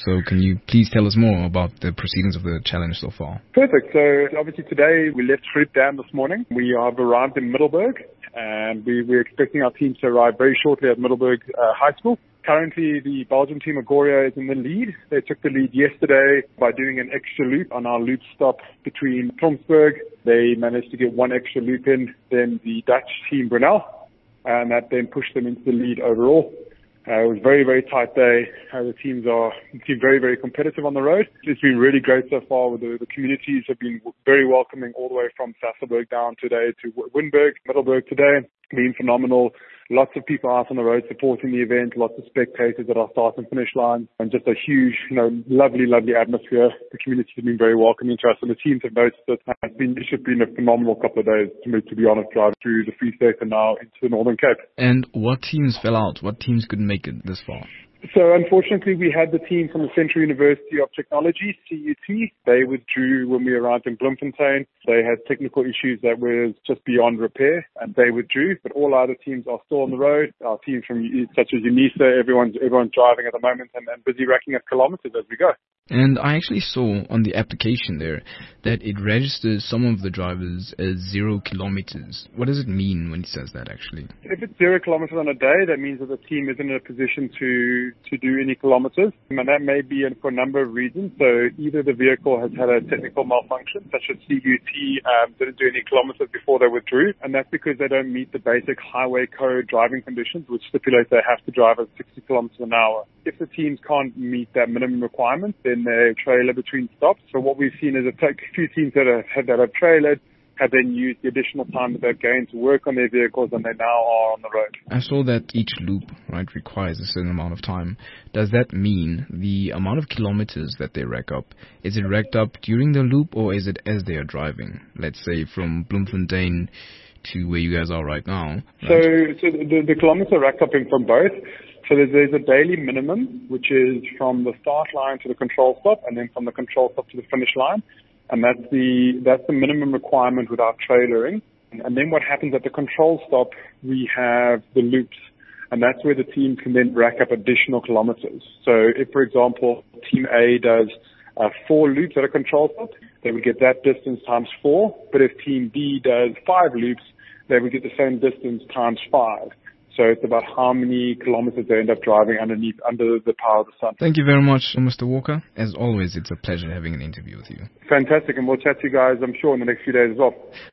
So can you please tell us more about the proceedings of the challenge so far? Perfect. So obviously today we left Grootdam this morning. We have arrived in Middelburg, and we're expecting our team to arrive very shortly at Middelburg High School. Currently, the Belgian team, Agoria, is in the lead. They took the lead yesterday by doing an extra loop on our loop stop between Tromsburg. They managed to get one extra loop in, then the Dutch team, Brunel, and that then pushed them into the lead overall. It was a very, very tight day. The teams are very, very competitive on the road. It's been really great so far. The communities have been very welcoming all the way from Sasolburg down today to Winburg, Middelburg today. Been phenomenal. Lots of people out on the road supporting the event, lots of spectators at our start and finish line, and just a huge, lovely, lovely atmosphere. The community has been very welcoming to us, and the teams have noticed it. It's just been a phenomenal couple of days, to be honest, driving through the Free State and now into the Northern Cape. And what teams fell out? What teams couldn't make it this far? So unfortunately, we had the team from the Central University of Technology, CUT. They withdrew when we arrived in Bloemfontein. They had technical issues that was just beyond repair, and they withdrew. But all our other teams are still on the road. Our teams from such as UNISA, everyone's driving at the moment and busy racking up kilometers as we go. And I actually saw on the application there that it registers some of the drivers as 0 kilometers. What does it mean when it says that, actually? If it's 0 kilometers on a day, that means that the team isn't in a position to do any kilometers. And that may be for a number of reasons. So either the vehicle has had a technical malfunction, such as CUT didn't do any kilometers before they withdrew. And that's because they don't meet the basic highway code driving conditions, which stipulate they have to drive at 60 kilometers an hour. If the teams can't meet that minimum requirement, then they trailer between stops. So what we've seen is a few teams that have trailered have then used the additional time that they've gained to work on their vehicles, and they now are on the road. I saw that each loop, requires a certain amount of time. Does that mean the amount of kilometers that they rack up, is it racked up during the loop, or is it as they are driving? Let's say from Bloemfontein to where you guys are right now. Right? So the kilometers are racked up from both. So there's a daily minimum, which is from the start line to the control stop, and then from the control stop to the finish line. And that's the minimum requirement without trailering. And then what happens at the control stop, we have the loops, and that's where the team can then rack up additional kilometers. So if, for example, Team A does 4 loops at a control stop, they would get that distance times 4. But if Team B does 5 loops, they would get the same distance times 5. So it's about how many kilometers they end up driving under the power of the sun. Thank you very much, Mr. Walker. As always, it's a pleasure having an interview with you. Fantastic, and we'll chat to you guys, I'm sure, in the next few days as well.